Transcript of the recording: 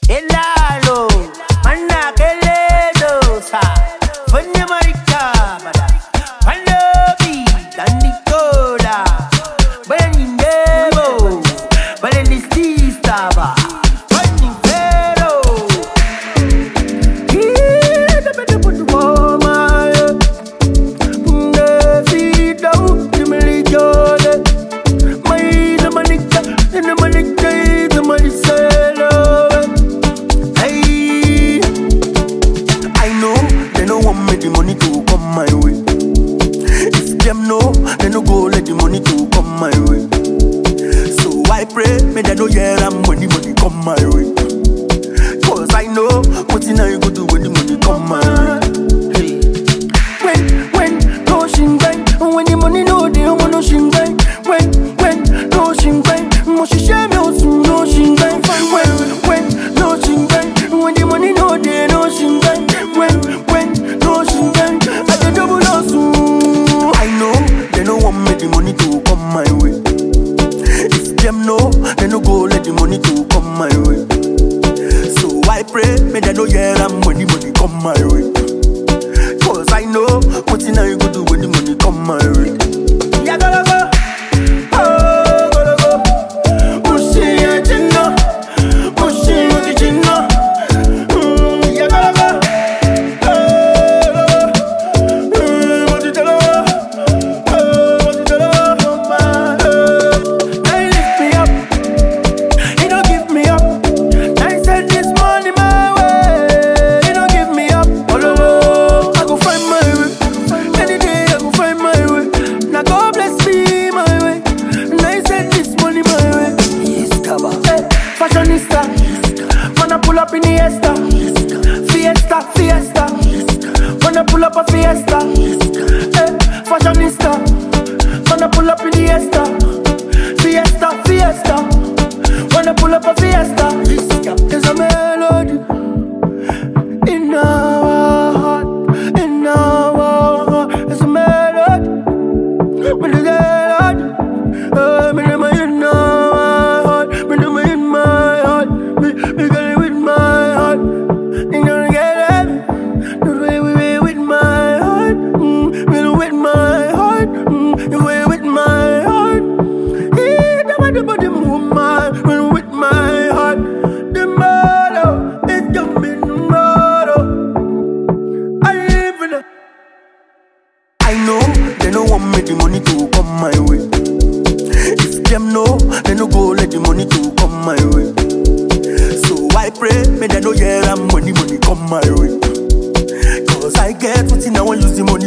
Elalo, manna keledo sa, funny marika bada, palobi, dandikola, burning demo, burning stava, burning fero. Here the better put the woman, the feet down, the milijole, my the manika, and the manika, the manisela. The money to come my way. If them know, they no go let the money to come my way. So I pray, may they know when the money come my way. Cause I know what in I go do when the money come my way. Hey. When no shingai, when the money no they want no shingai. When no shingai, moshi shame also no shingai. When no shingai, when the money no they no shingai. When no shingai, I the double also. I know they no want me the money to come my way. If them know, they no go let the money to come my way. So I pray, may they know when the money come my way. Cause I know what in I go do when the money come my way. Yeah, gotta go. Oh, gotta go. Pushing your chinna, pushing your chinna. Yeah, gotta go. Fashionista, wanna pull up in the Fiesta, Fiesta, wanna pull up a Fiesta. Fashionista, wanna pull up in the Fiesta, wanna pull up a Fiesta. There's a melody in our heart, there's a melody, with the I know they no want me the money to come my way. If them know, they no go let the money to come my way. So I pray, may they know when the money come my way. Cause I get what I want use the money.